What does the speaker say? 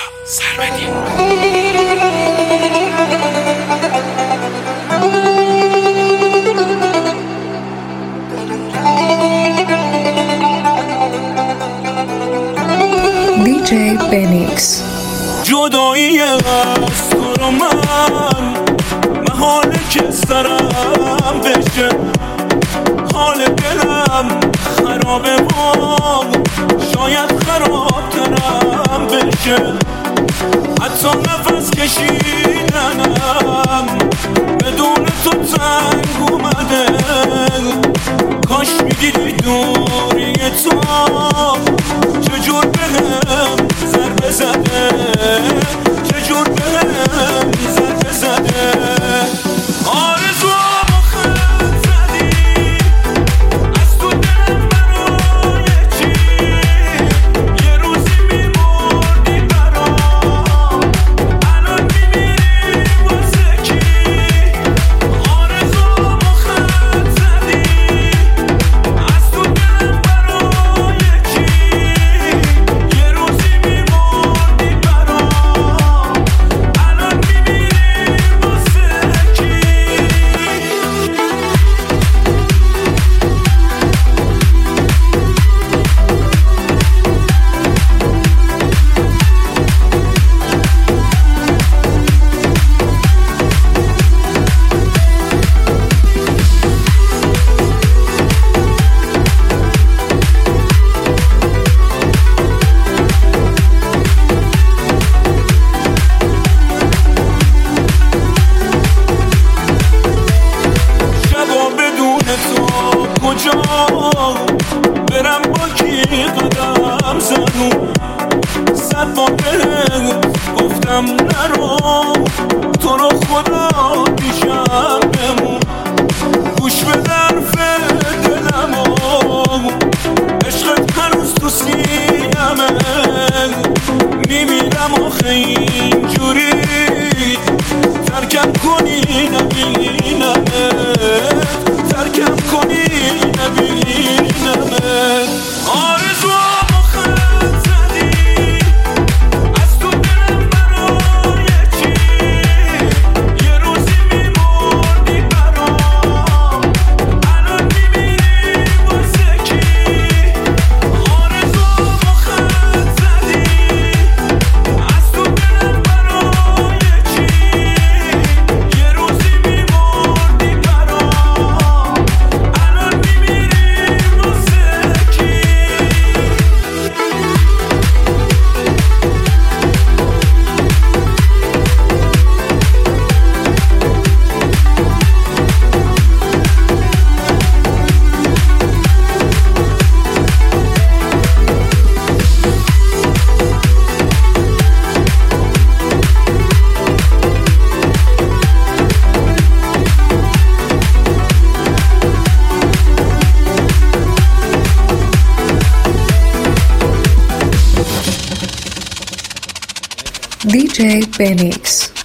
سر بدین. DJ Benix. جدایی از تو رو من محاله که سرم بشه، حال دلم خرابه و شاید خرابترم بشه، حتی نفس کشیدنم بدون تو تنگ اومده. کاش میدیدی دوری تو چجور بهم ضربه زده، چجور بهم ضربه زده. آرزو خط زدی از تو دلم برای چی، یه روزی میمردی برام، الان میمیری واسه کی. آرزو خط زدی از تو دلم برای چی، یه روزی میمردی برام، الان میمیری واسه کی. شبا بدون تو کجا برم، با کی قدم زنم، صد بار بهت گفتم نرو، تو رو خدا پیشم بمون. گوش به حرف دلم و عشقت هنوز تو سینمه، میمیرم آخه اینجوری ترکم کنی نبینمت، ترکم کنی نبینمت. آرزو خط زدی از تو دلم برای چی، یه روزی میمردی برام، الان میمیری واسه کی. آرزو خط زدی از تو دلم برای چی، یه روزی میمردی برام، الان میمیری واسه کی. DJ Benix.